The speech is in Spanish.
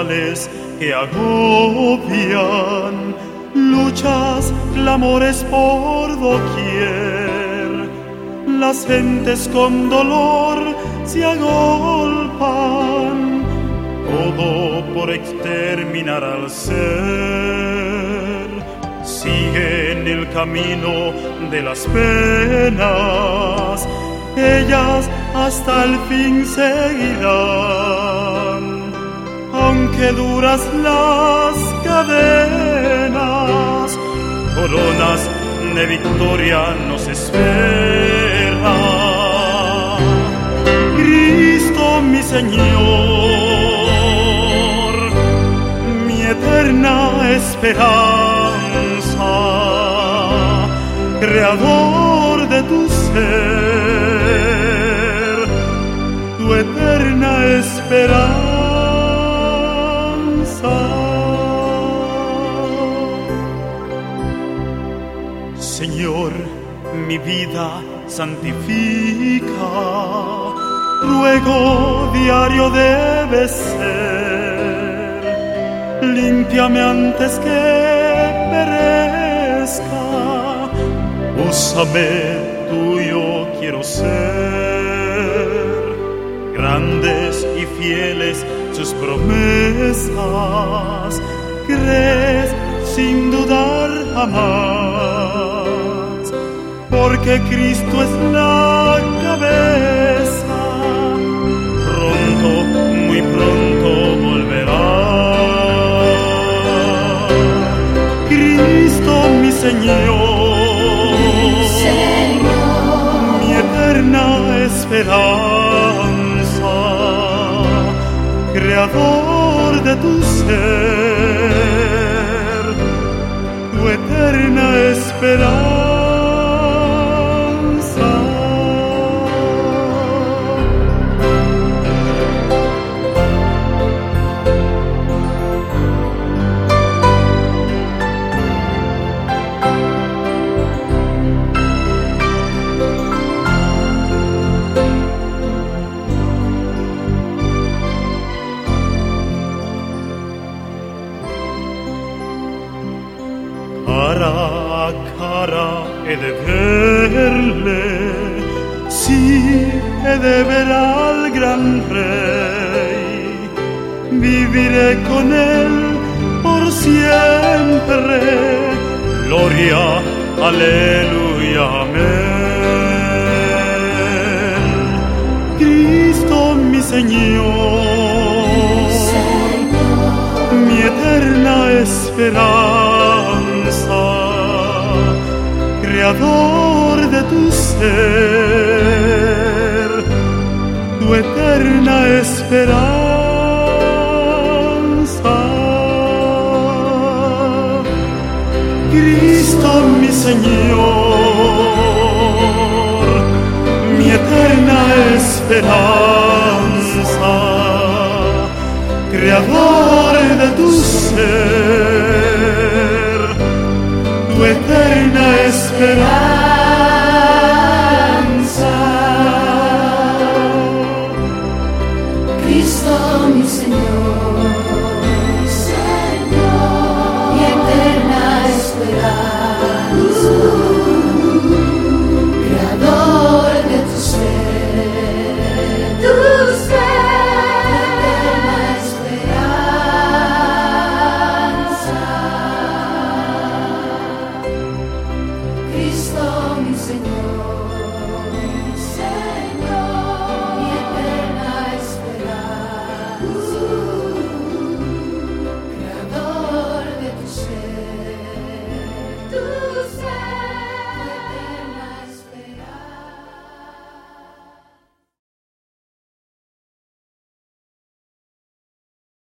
males que agobian, luchas, clamores por doquier. Las gentes con dolor se agolpan, todo por exterminar al ser. Siguen el camino de las penas, ellas hasta el fin seguirán. Aunque duras las cadenas, coronas de victoria nos espera. Cristo mi Señor, mi eterna esperanza, creador de tu ser, tu eterna esperanza. Señor, mi vida santifica, ruego diario debe ser. Límpiame antes que perezca, úsame, tuyo quiero ser. Grandes y fieles sus promesas, crees sin dudar jamás, porque Cristo es la cabeza. Pronto, muy pronto volverá. Cristo mi Señor, mi eterna esperanza, creador de tu ser, tu eterna esperanza. Cara a cara he de verle, sí, he de ver al gran Rey. Viviré con él por siempre. Gloria, aleluya, amén. Cristo mi Señor, mi eterna esperanza, creador de tu ser, tu eterna esperanza. Cristo mi Señor, mi eterna esperanza, creador de tu ser, tu eterna esperanza.